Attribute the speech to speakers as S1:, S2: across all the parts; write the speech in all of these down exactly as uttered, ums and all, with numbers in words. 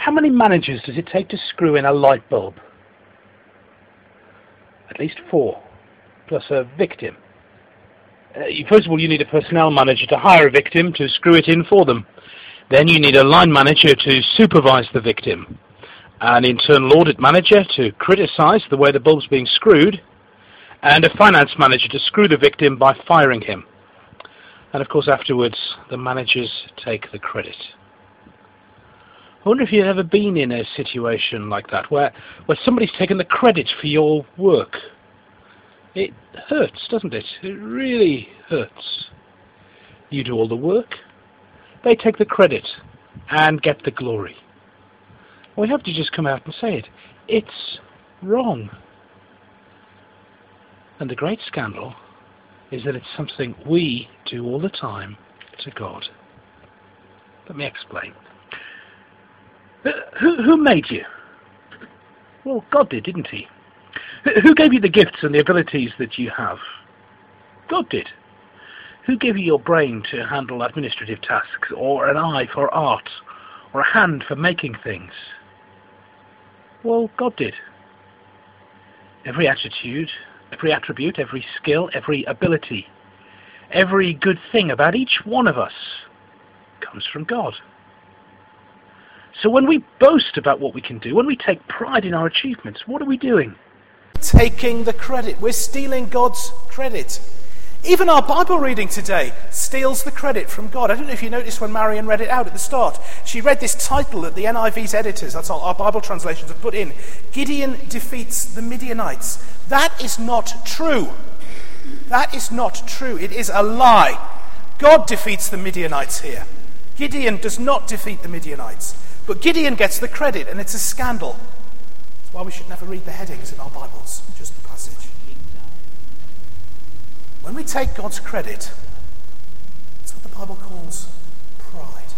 S1: How many managers does it take to screw in a light bulb? At least four, plus a victim. Uh, you, first of all, you need a personnel manager to hire a victim to screw it in for them. Then you need a line manager to supervise the victim, an internal audit manager to criticize the way the bulb's being screwed, and a finance manager to screw the victim by firing him. And of course, afterwards, the managers take the credit. I wonder if you've ever been in a situation like that, where, where somebody's taken the credit for your work. It hurts, doesn't it? It really hurts. You do all the work, they take the credit and get the glory. We have to just come out and say it. It's wrong. And the great scandal is that it's something we do all the time to God. Let me explain. Who, who made you? Well, God did, didn't he? Who gave you the gifts and the abilities that you have? God did. Who gave you your brain to handle administrative tasks, or an eye for art, or a hand for making things? Well, God did. Every attitude, every attribute, every skill, every ability, every good thing about each one of us comes from God. So when we boast about what we can do, when we take pride in our achievements, what are we doing?
S2: Taking the credit. We're stealing God's credit. Even our Bible reading today steals the credit from God. I don't know if you noticed when Marion read it out at the start. She read this title that the N I V's editors, that's all our Bible translations, have put in. Gideon defeats the Midianites. That is not true. That is not true. It is a lie. God defeats the Midianites here. Gideon does not defeat the Midianites. But Gideon gets the credit, and it's a scandal. That's why we should never read the headings in our Bibles, just the passage. When we take God's credit, it's what the Bible calls pride.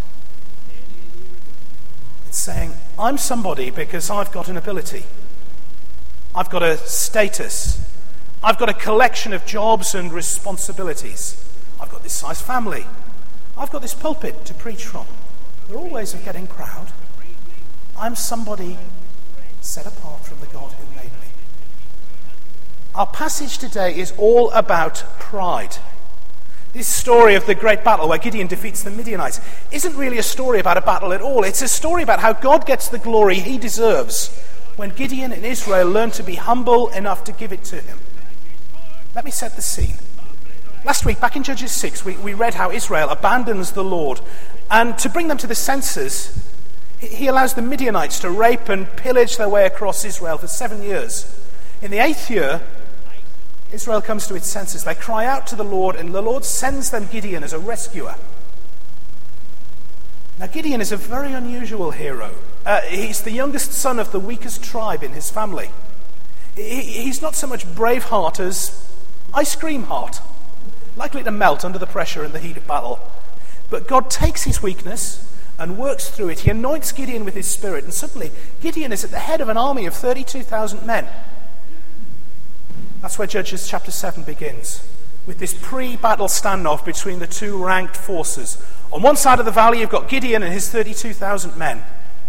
S2: It's saying, I'm somebody because I've got an ability. I've got a status. I've got a collection of jobs and responsibilities. I've got this size family. I've got this pulpit to preach from. There are all ways of getting proud. I'm somebody set apart from the God who made me. Our passage today is all about pride. This story of the great battle where Gideon defeats the Midianites isn't really a story about a battle at all. It's a story about how God gets the glory he deserves when Gideon and Israel learn to be humble enough to give it to him. Let me set the scene. Last week, back in Judges six, we, we read how Israel abandons the Lord. And to bring them to the senses, he allows the Midianites to rape and pillage their way across Israel for seven years. In the eighth year, Israel comes to its senses. They cry out to the Lord, and the Lord sends them Gideon as a rescuer. Now, Gideon is a very unusual hero. Uh, he's the youngest son of the weakest tribe in his family. He, he's not so much Braveheart as ice cream heart, likely to melt under the pressure and the heat of battle. But God takes his weakness and works through it. He anoints Gideon with his spirit, and suddenly Gideon is at the head of an army of thirty-two thousand men. That's where Judges chapter seven begins, with this pre-battle standoff between the two ranked forces. On one side of the valley, you've got Gideon and his thirty-two thousand men.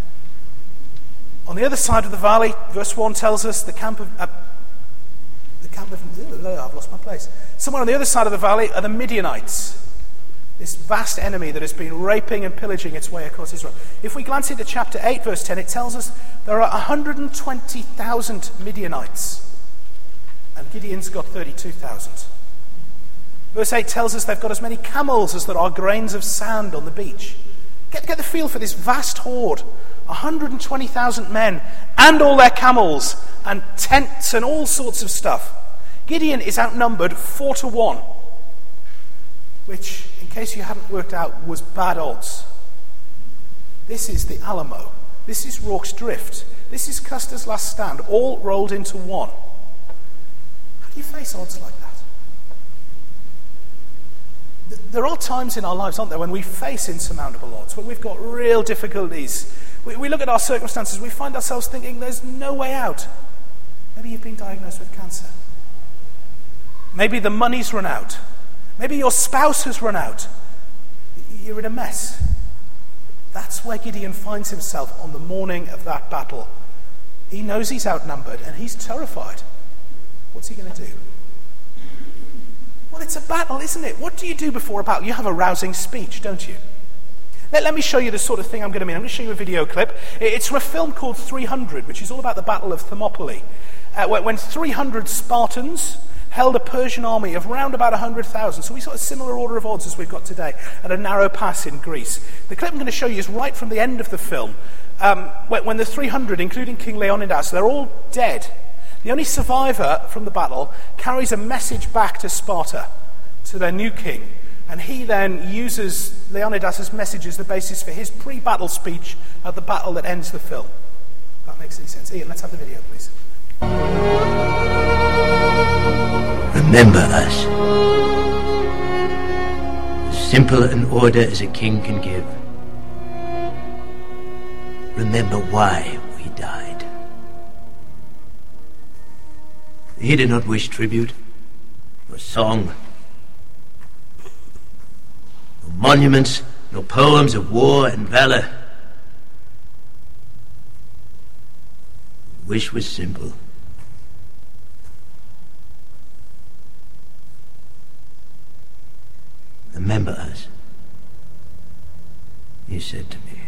S2: On the other side of the valley, verse one tells us the camp of... Uh, the camp of... I've lost my place. Somewhere on the other side of the valley are the Midianites, this vast enemy that has been raping and pillaging its way across Israel. If we glance into chapter eight, verse ten, it tells us there are one hundred twenty thousand Midianites, and Gideon's got thirty-two thousand. Verse eight tells us they've got as many camels as there are grains of sand on the beach. Get, get the feel for this vast horde. one hundred twenty thousand men, and all their camels, and tents, and all sorts of stuff. Gideon is outnumbered four to one, which, in case you hadn't worked out, was bad odds. This is the Alamo. This is Rorke's Drift. This is Custer's Last Stand, all rolled into one. How do you face odds like that? There are times in our lives, aren't there, when we face insurmountable odds, when we've got real difficulties. We, we look at our circumstances, we find ourselves thinking there's no way out. Maybe you've been diagnosed with cancer. Maybe the money's run out. Maybe your spouse has run out. You're in a mess. That's where Gideon finds himself on the morning of that battle. He knows he's outnumbered and he's terrified. What's he going to do? Well, it's a battle, isn't it? What do you do before a battle? You have a rousing speech, don't you? Let, let me show you the sort of thing I'm going to mean. I'm going to show you a video clip. It's from a film called three hundred, which is all about the Battle of Thermopylae, uh, when three hundred Spartans held a Persian army of around about one hundred thousand. So we saw a similar order of odds as we've got today at a narrow pass in Greece. The clip I'm going to show you is right from the end of the film, um, when, when the three hundred, including King Leonidas, they're all dead. The only survivor from the battle carries a message back to Sparta, to their new king, and he then uses Leonidas' message as the basis for his pre-battle speech at the battle that ends the film. If that makes any sense. Ian, let's have the video, please.
S3: Remember us. As simple an order as a king can give. Remember why we died. He did not wish tribute, or song, no monuments, no poems of war and valor. The wish was simple. Remember us, he said to me.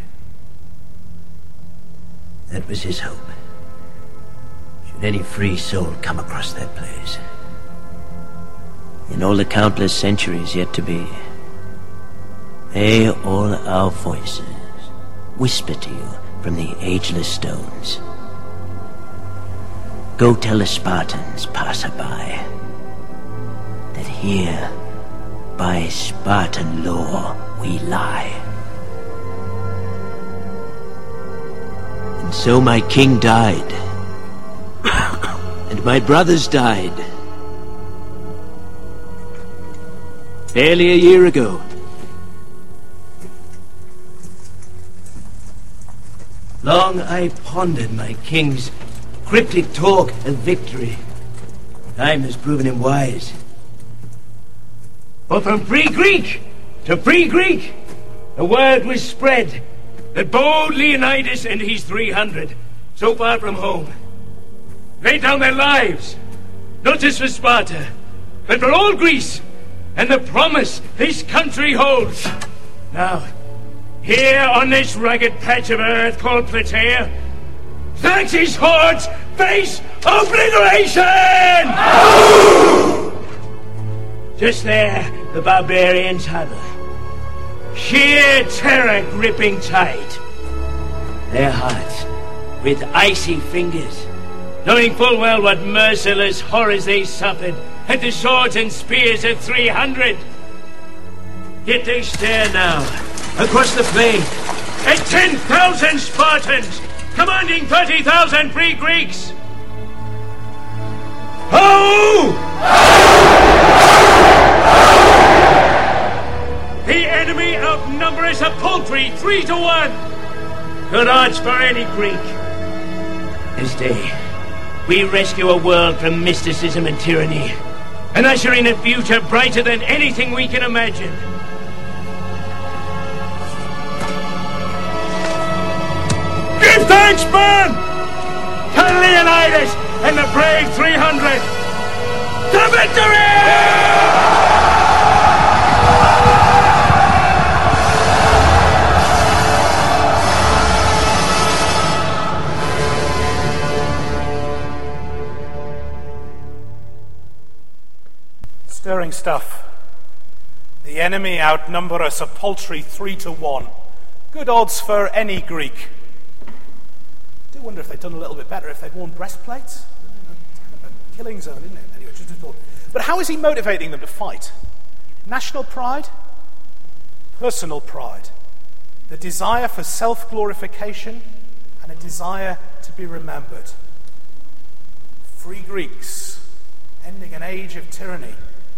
S3: That was his hope. Should any free soul come across that place. In all the countless centuries yet to be, may all our voices whisper to you from the ageless stones. Go tell the Spartans passerby that here, by Spartan law, we lie. And so my king died, and my brothers died. Barely a year ago. Long I pondered my king's cryptic talk of victory. Time has proven him wise. But from free Greek to free Greek, the word was spread that bold Leonidas and his three hundred, so far from home, laid down their lives, not just for Sparta, but for all Greece, and the promise this country holds. Now, here on this rugged patch of earth called Plataea, Xerxes' hordes face obliteration! Just there, the barbarians huddle, sheer terror gripping tight. Their hearts with icy fingers, knowing full well what merciless horrors they suffered at the swords and spears of three hundred. Yet they stare now across the plain at ten thousand Spartans commanding thirty thousand free Greeks. Ho! The enemy outnumber us a paltry three to one. Good odds for any Greek. This day, we rescue a world from mysticism and tyranny, and usher in a future brighter than anything we can imagine. Give thanks, man! To Leonidas and the brave three hundred! To victory!
S2: Stirring stuff. The enemy outnumber us a paltry three to one. Good odds for any Greek. I do wonder if they'd done a little bit better if they'd worn breastplates. A killing zone, isn't it? Anyway, just a thought. But how is he motivating them to fight? National pride? Personal pride. The desire for self-glorification and a desire to be remembered. Free Greeks, ending an age of tyranny.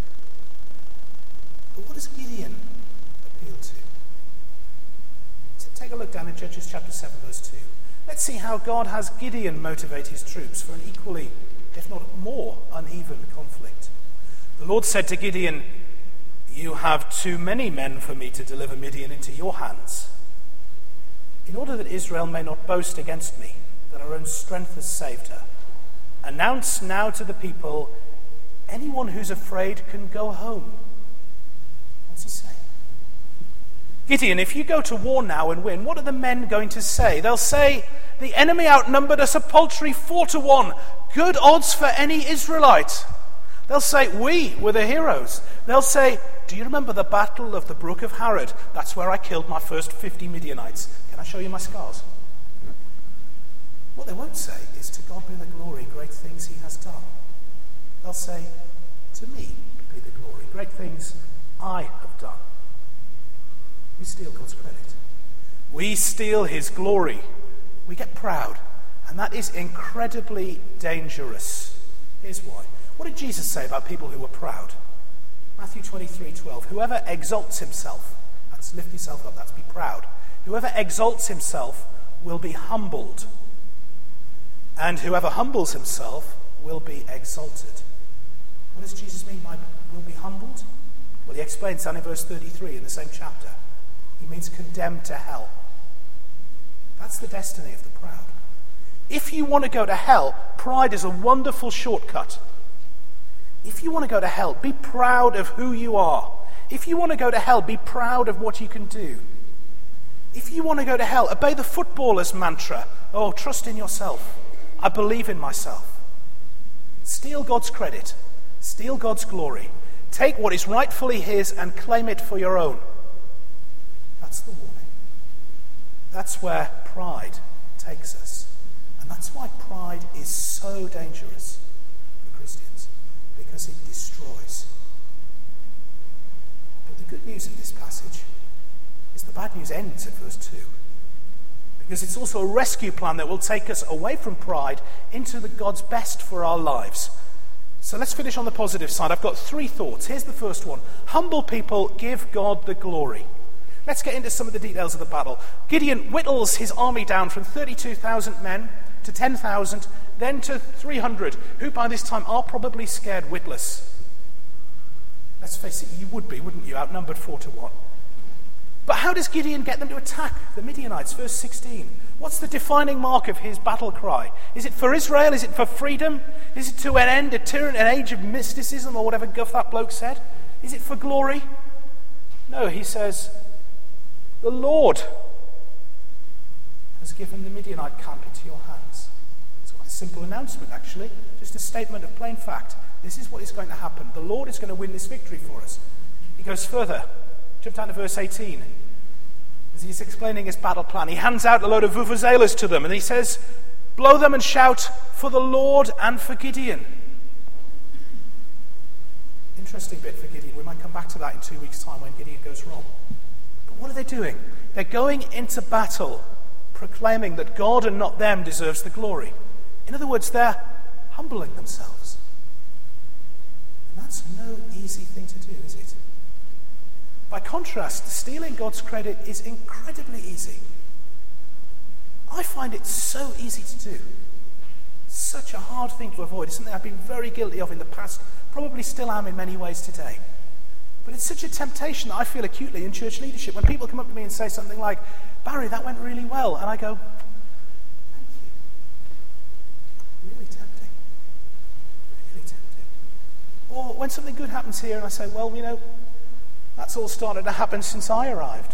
S2: But what does Gideon appeal to? Take a look down in Judges chapter seven, verse two. Let's see how God has Gideon motivate his troops for an equally, if not more, uneven conflict. The Lord said to Gideon, "You have too many men for me to deliver Midian into your hands. in order that Israel may not boast against me, that our own strength has saved her. Announce now to the people, anyone who's afraid can go home. What's he saying? Gideon, if you go to war now and win, what are the men going to say? They'll say, the enemy outnumbered us a paltry four to one. Good odds for any Israelite. They'll say, we were the heroes. They'll say, do you remember the battle of the brook of Harod? That's where I killed my first fifty Midianites. Can I show you my scars? What they won't say is, to God be the glory, great things he has done. They'll say, to me be the glory, great things I have done. We steal God's credit. We steal his glory. We get proud. And that is incredibly dangerous. Here's why. What did Jesus say about people who were proud? Matthew twenty-three twelve. Whoever exalts himself, that's lift yourself up, that's be proud. Whoever exalts himself will be humbled. And whoever humbles himself will be exalted. What does Jesus mean by will be humbled? Well, he explains that in verse thirty-three in the same chapter. He means condemned to hell. That's the destiny of the proud. If you want to go to hell, pride is a wonderful shortcut. If you want to go to hell, be proud of who you are. If you want to go to hell, be proud of what you can do. If you want to go to hell, obey the footballer's mantra. Oh, trust in yourself. I believe in myself. Steal God's credit. Steal God's glory. Take what is rightfully his and claim it for your own. That's the warning. That's where pride takes us. And that's why pride is so dangerous for Christians, because it destroys. But the good news in this passage is the bad news ends at verse two. Because it's also a rescue plan that will take us away from pride into the God's best for our lives. So let's finish on the positive side. I've got three thoughts. Here's the first one. Humble people give God the glory. Let's get into some of the details of the battle. Gideon whittles his army down from thirty-two thousand men to ten thousand, then to three hundred, who by this time are probably scared witless. Let's face it, you would be, wouldn't you, outnumbered four to one. But how does Gideon get them to attack the Midianites? Verse sixteen. What's the defining mark of his battle cry? Is it for Israel? Is it for freedom? Is it to an end, a tyranny, an age of mysticism, or whatever guff that bloke said? Is it for glory? No, he says, the Lord has given the Midianite camp into your hands. It's quite a simple announcement, actually. Just a statement of plain fact. This is what is going to happen. The Lord is going to win this victory for us. He goes further. Jump down to verse eighteen. As he's explaining his battle plan, he hands out a load of vuvuzelas to them, and he says, blow them and shout for the Lord and for Gideon. Interesting bit for Gideon. We might come back to that in two weeks' time when Gideon goes wrong. But what are they doing? They're going into battle proclaiming that God and not them deserves the glory. In other words, they're humbling themselves. And that's no easy thing to do, is it? By contrast, stealing God's credit is incredibly easy. I find it so easy to do. Such a hard thing to avoid. It's something I've been very guilty of in the past, probably still am in many ways today. But it's such a temptation that I feel acutely in church leadership. When people come up to me and say something like, Barry, that went really well. And I go, thank you. Really tempting. Really tempting. Or when something good happens here and I say, well, you know, that's all started to happen since I arrived.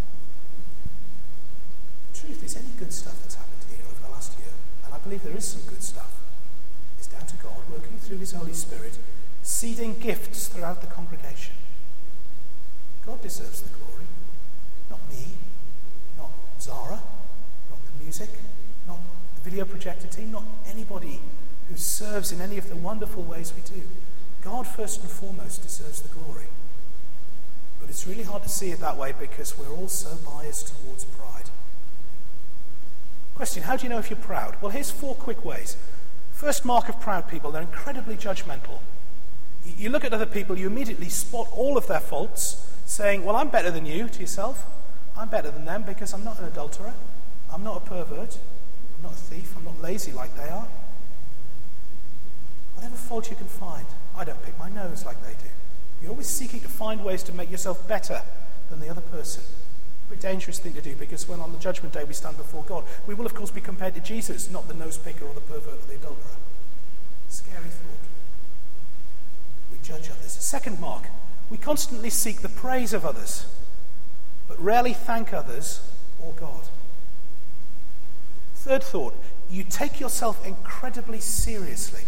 S2: The truth is, any good stuff that's happened here over the last year, and I believe there is some good stuff, is down to God working through his Holy Spirit, seeding gifts throughout the congregation. God deserves the glory, not me, not Zara, not the music, not the video projector team, not anybody who serves in any of the wonderful ways we do. God first and foremost deserves the glory. But it's really hard to see it that way because we're all so biased towards pride. Question, how do you know if you're proud? Well, here's four quick ways. First mark of proud people, they're incredibly judgmental. You look at other people, you immediately spot all of their faults, saying, well, I'm better than you, to yourself. I'm better than them because I'm not an adulterer. I'm not a pervert. I'm not a thief. I'm not lazy like they are. Whatever fault you can find. I don't pick my nose like they do. You're always seeking to find ways to make yourself better than the other person. Very dangerous thing to do, because when on the judgment day we stand before God, we will of course be compared to Jesus, not the nose picker or the pervert or the adulterer. Scary thought. We judge others. Second mark, we constantly seek the praise of others, but rarely thank others or God. Third thought, you take yourself incredibly seriously.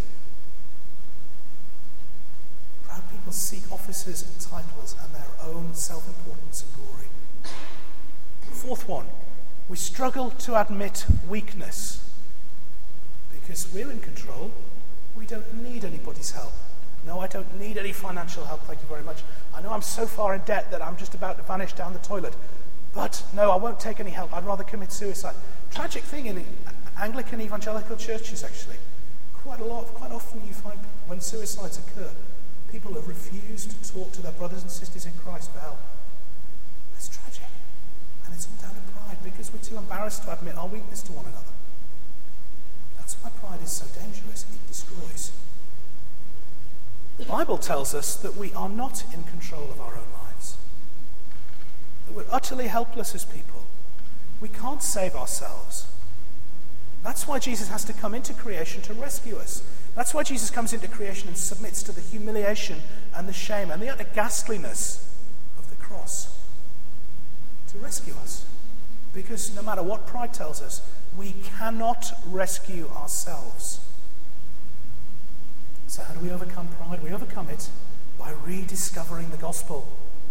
S2: Proud people seek offices and titles and their own self-importance and glory. Fourth one, we struggle to admit weakness because we're in control. We don't need anybody's help. No, I don't need any financial help, thank you very much. I know I'm so far in debt that I'm just about to vanish down the toilet. But no, I won't take any help. I'd rather commit suicide. Tragic thing in Anglican evangelical churches, actually. Quite a lot, quite often you find when suicides occur, people have refused to talk to their brothers and sisters in Christ for help. It's tragic. And it's all down to pride, because we're too embarrassed to admit our weakness to one another. That's why pride is so dangerous. It destroys. The Bible tells us that we are not in control of our own lives. That we're utterly helpless as people. We can't save ourselves. That's why Jesus has to come into creation to rescue us. That's why Jesus comes into creation and submits to the humiliation and the shame and the utter ghastliness of the cross to rescue us. Because no matter what pride tells us, we cannot rescue ourselves. So how do we overcome pride? We overcome it by rediscovering the gospel.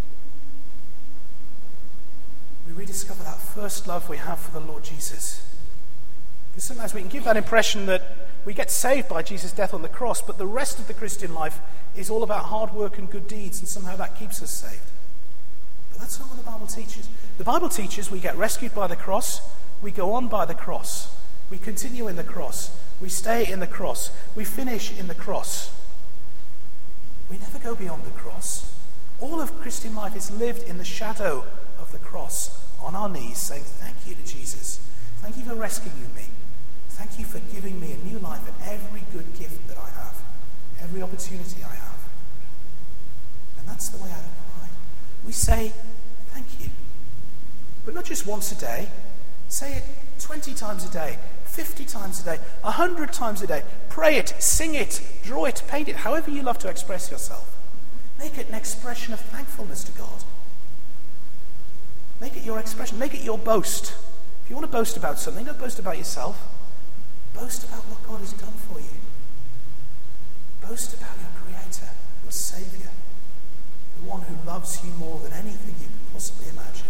S2: We rediscover that first love we have for the Lord Jesus. Because sometimes we can give that impression that we get saved by Jesus' death on the cross, but the rest of the Christian life is all about hard work and good deeds, and somehow that keeps us saved. But that's not what the Bible teaches. The Bible teaches we get rescued by the cross, we go on by the cross, we continue in the cross, we stay in the cross, we finish in the cross. We never go beyond the cross. All of Christian life is lived in the shadow of the cross, on our knees, saying thank you to Jesus. Thank you for rescuing me. Thank you for giving me a new life and every good gift that I have, every opportunity I have. And that's the way out of pride. We say thank you. But not just once a day. Say it twenty times a day, fifty times a day, one hundred times a day. Pray it, sing it, draw it, paint it, however you love to express yourself. Make it an expression of thankfulness to God. Make it your expression. Make it your boast. If you want to boast about something, don't boast about yourself. Boast about what God has done for you. Boast about your Creator, your Saviour, the one who loves you more than anything you can possibly imagine.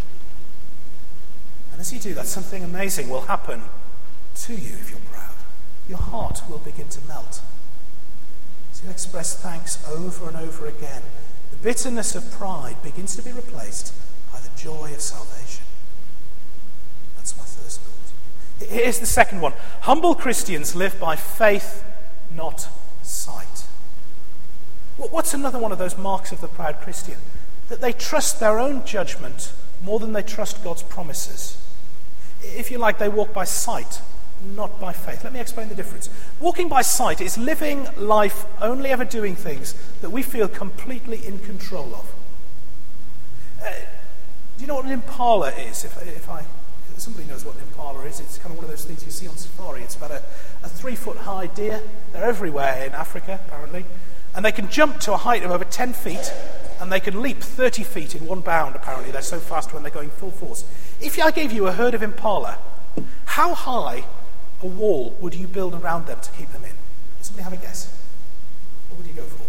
S2: And as you do that, something amazing will happen to you if you're proud. Your heart will begin to melt. So you express thanks over and over again. The bitterness of pride begins to be replaced by the joy of salvation. That's my first thought. Here's the second one. Humble Christians live by faith, not sight. What's another one of those marks of the proud Christian? That they trust their own judgment more than they trust God's promises. If you like, they walk by sight, not by faith. Let me explain the difference. Walking by sight is living life only ever doing things that we feel completely in control of. Uh, do you know what an impala is? If, if I, if somebody knows what an impala is, it's kind of one of those things you see on safari. It's about a, a three-foot-high deer. They're everywhere in Africa, apparently. And they can jump to a height of over ten feet, and they can leap thirty feet in one bound, apparently. They're so fast when they're going full force. If I gave you a herd of impala, how high a wall would you build around them to keep them in? Somebody have a guess. What would you go for?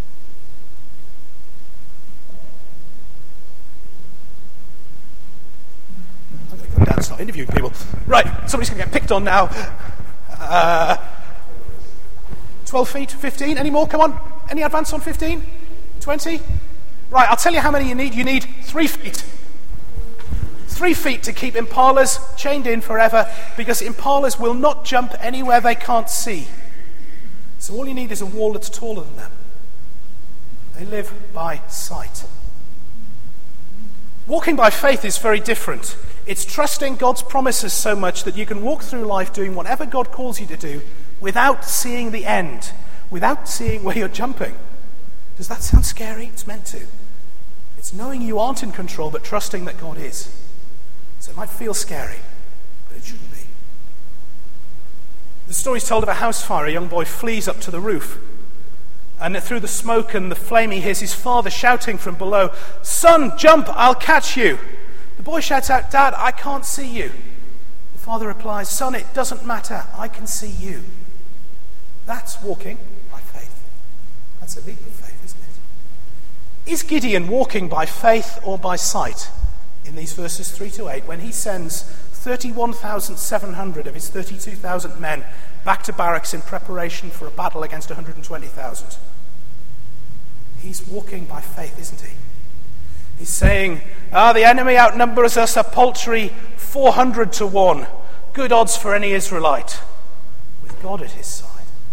S2: I'm going to come down and start interviewing people. Right, somebody's going to get picked on now. Uh, twelve feet, fifteen, any more? Come on. Any advance on fifteen? twenty? Right, I'll tell you how many you need. You need three feet. Three feet to keep impalas chained in forever, because impalas will not jump anywhere they can't see. So all you need is a wall that's taller than them. They live by sight. Walking by faith is very different. It's trusting God's promises so much that you can walk through life doing whatever God calls you to do without seeing the end, without seeing where you're jumping. Does that sound scary? It's meant to. It's knowing you aren't in control, but trusting that God is. So it might feel scary, but it shouldn't be. The story's told of a house fire. A young boy flees up to the roof. And through the smoke and the flame, he hears his father shouting from below, "Son, jump, I'll catch you." The boy shouts out, "Dad, I can't see you." The father replies, "Son, it doesn't matter. I can see you." That's walking by faith. That's a leap of faith, isn't it? Is Gideon walking by faith or by sight in these verses three to eight when he sends thirty-one thousand seven hundred of his thirty-two thousand men back to barracks in preparation for a battle against one hundred twenty thousand? He's walking by faith, isn't he? He's saying, ah, the enemy outnumbers us a paltry four hundred to one. Good odds for any Israelite, with God at his side.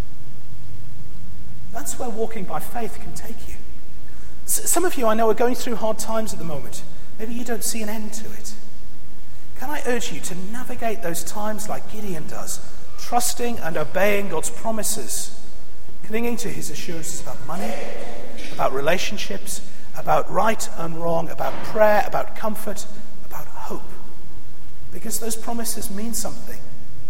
S2: That's where walking by faith can take you. S- some of you I know are going through hard times at the moment. Maybe you don't see an end to it. Can I urge you to navigate those times like Gideon does, trusting and obeying God's promises, clinging to his assurances about money, about relationships, about right and wrong, about prayer, about comfort, about hope. Because those promises mean something.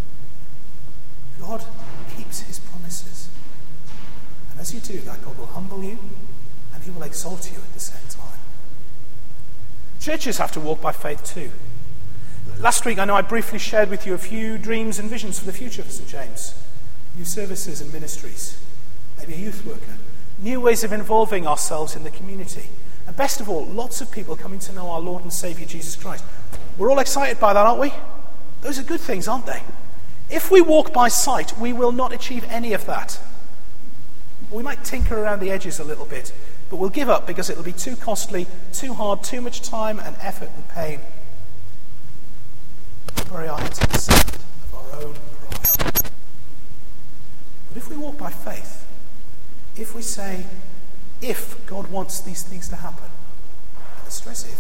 S2: God keeps his promises. And as you do that, God will humble you and he will exalt you at the same time. Churches have to walk by faith too. Last week, I know I briefly shared with you a few dreams and visions for the future for Saint James. New services and ministries, maybe a youth worker, new ways of involving ourselves in the community. And best of all, lots of people coming to know our Lord and Saviour Jesus Christ. We're all excited by that, aren't we? Those are good things, aren't they? If we walk by sight, we will not achieve any of that. We might tinker around the edges a little bit, but we'll give up because it'll be too costly, too hard, too much time and effort and pain. Bury our heads in the sand of our own pride. But if we walk by faith, if we say, if God wants these things to happen, let's stress if,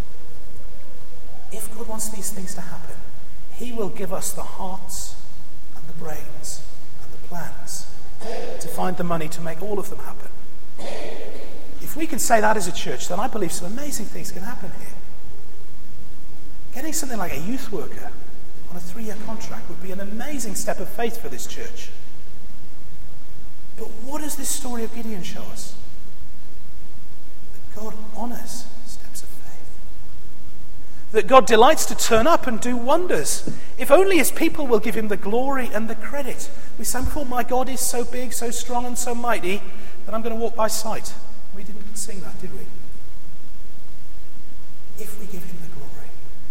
S2: if God wants these things to happen, he will give us the hearts and the brains and the plans to find the money to make all of them happen. If we can say that as a church, then I believe some amazing things can happen here. Getting something like a youth worker on a three-year contract would be an amazing step of faith for this church. But what does this story of Gideon show us? That God honours steps of faith. That God delights to turn up and do wonders. If only his people will give him the glory and the credit. We sang before, my God is so big, so strong and so mighty that I'm going to walk by sight. We didn't sing that, did we? If we give him the glory,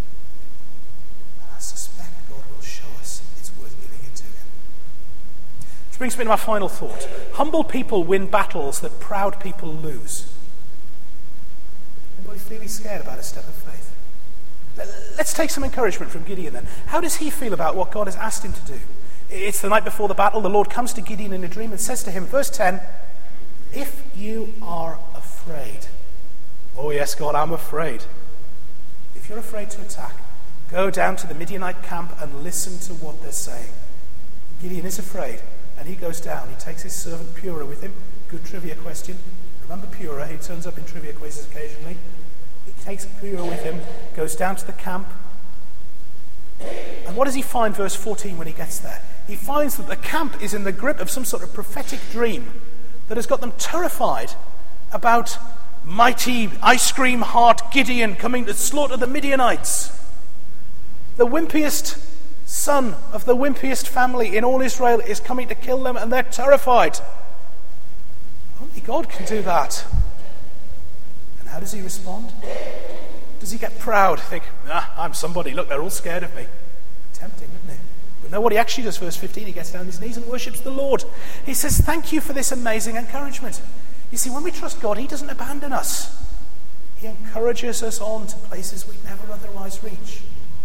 S2: I suspect God will show us it's worth giving it to him. Which brings me to my final thought. Humble people win battles that proud people lose. Anybody feeling scared about a step of faith? Let's take some encouragement from Gideon then. How does he feel about what God has asked him to do? It's the night before the battle. The Lord comes to Gideon in a dream and says to him, verse ten, if you are afraid, oh yes, God, I'm afraid. If you're afraid to attack, go down to the Midianite camp and listen to what they're saying. Gideon is afraid, and he goes down. He takes his servant Purah with him. Good trivia question. Remember Purah? He turns up in trivia quizzes occasionally. He takes Purah with him, goes down to the camp. And what does he find, verse fourteen, when he gets there? He finds that the camp is in the grip of some sort of prophetic dream that has got them terrified about mighty ice cream heart Gideon coming to slaughter the Midianites. The wimpiest son of the wimpiest family in all Israel is coming to kill them, and they're terrified. Only God can do that. And how does he respond? Does he get proud? Think, ah, I'm somebody. Look, they're all scared of me. Tempting, isn't it? But no, what he actually does, verse fifteen, he gets down on his knees and worships the Lord. He says, thank you for this amazing encouragement. You see, when we trust God, he doesn't abandon us. He encourages us on to places we'd never otherwise reach.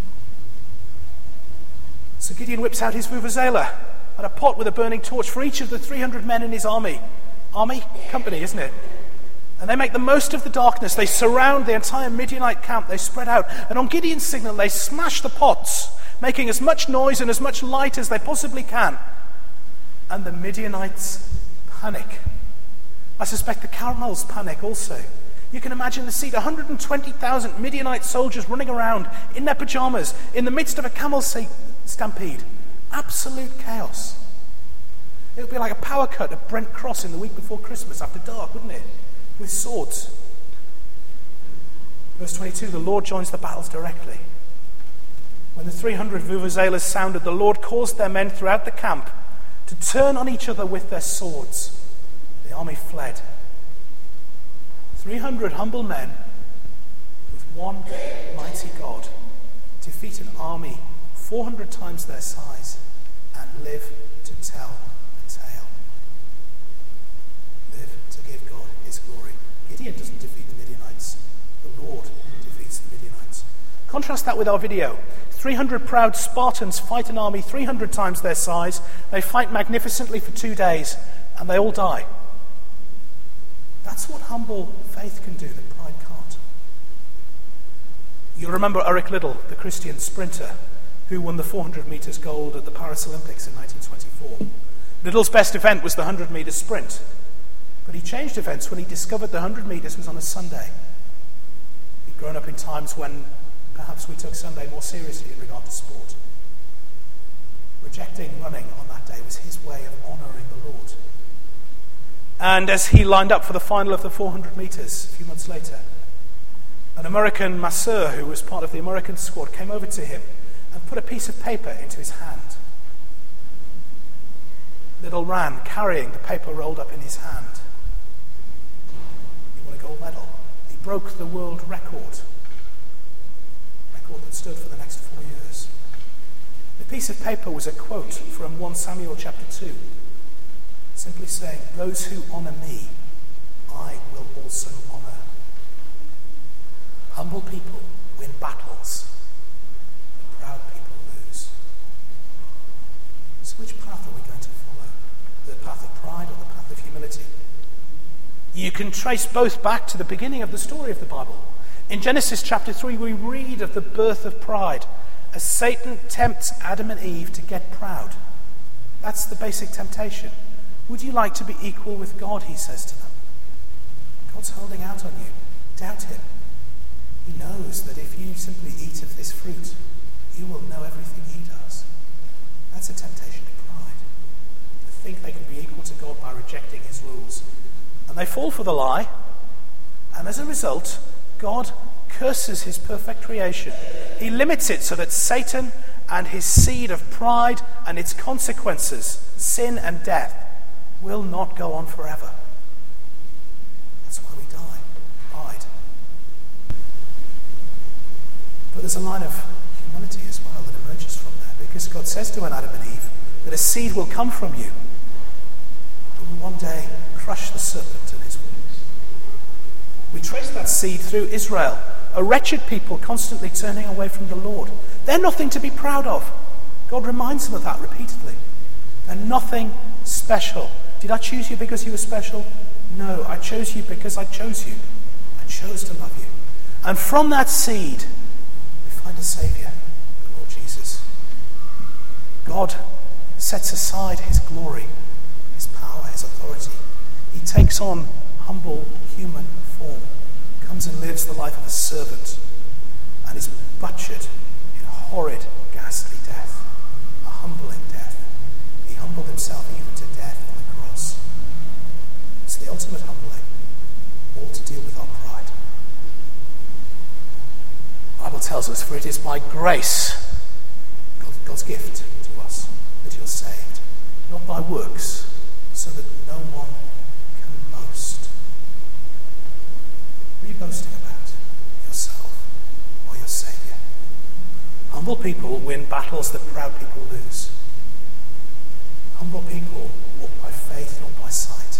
S2: So Gideon whips out his vuvuzela and a pot with a burning torch for each of the three hundred men in his army. Army? Company, isn't it? And they make the most of the darkness. They surround the entire Midianite camp. They spread out. And on Gideon's signal, they smash the pots, making as much noise and as much light as they possibly can. And the Midianites panic. I suspect the Carmels panic also. You can imagine the scene, one hundred twenty thousand Midianite soldiers running around in their pajamas in the midst of a camel stampede. Absolute chaos. It would be like a power cut at Brent Cross in the week before Christmas after dark, wouldn't it? With swords. Verse twenty-two, the Lord joins the battles directly. When the three hundred vuvuzelas sounded, the Lord caused their men throughout the camp to turn on each other with their swords. The army fled. three hundred humble men with one mighty God defeat an army four hundred times their size and live to tell the tale. Live to give God his glory. Gideon doesn't defeat the Midianites. The Lord defeats the Midianites. Contrast that with our video. three hundred proud Spartans fight an army three hundred times their size. They fight magnificently for two days and they all die. That's what humble faith can do that pride can't. You remember Eric Liddell, the Christian sprinter, who won the four hundred metres gold at the Paris Olympics in nineteen twenty-four. Liddell's best event was the one hundred metre sprint, but he changed events when he discovered the one hundred metres was on a Sunday. He'd grown up in times when perhaps we took Sunday more seriously in regard to sport. Rejecting running on that day was his way of honouring the Lord. And as he lined up for the final of the four hundred metres a few months later, an American masseur who was part of the American squad came over to him and put a piece of paper into his hand. Liddell ran, carrying the paper rolled up in his hand. He won a gold medal. He broke the world record, record that stood for the next four years. The piece of paper was a quote from First Samuel chapter two. Simply saying, those who honour me, I will also honour. Humble people win battles, and proud people lose. So which path are we going to follow? The path of pride or the path of humility? You can trace both back to the beginning of the story of the Bible. In Genesis chapter three, we read of the birth of pride as Satan tempts Adam and Eve to get proud. That's the basic temptation. Would you like to be equal with God, he says to them. God's holding out on you. Doubt him. He knows that if you simply eat of this fruit, you will know everything he does. That's a temptation to pride. To think they can be equal to God by rejecting his rules. And they fall for the lie. And as a result, God curses his perfect creation. He limits it so that Satan and his seed of pride and its consequences, sin and death, will not go on forever. That's why we die. Pride. But there's a line of humility as well that emerges from there, because God says to Adam and Eve that a seed will come from you that will one day crush the serpent and his wings. We trace that seed through Israel, a wretched people constantly turning away from the Lord. They're nothing to be proud of. God reminds them of that repeatedly. They're nothing special. Did I choose you because you were special? No, I chose you because I chose you. I chose to love you. And from that seed, we find a Saviour, the Lord Jesus. God sets aside his glory, his power, his authority. He takes on humble human form, comes and lives the life of a servant, and is butchered in a horrid, ghastly death, a humbling death. He humbled himself even to death on the cross. It's the ultimate humbling, all to deal with our pride. The Bible tells us, for it is by grace, God's gift to us, that you're saved, not by works, so that no one can boast. What are you boasting about? Yourself or your Saviour? Humble people win battles that proud people lose. Humble people walk by faith, not by sight.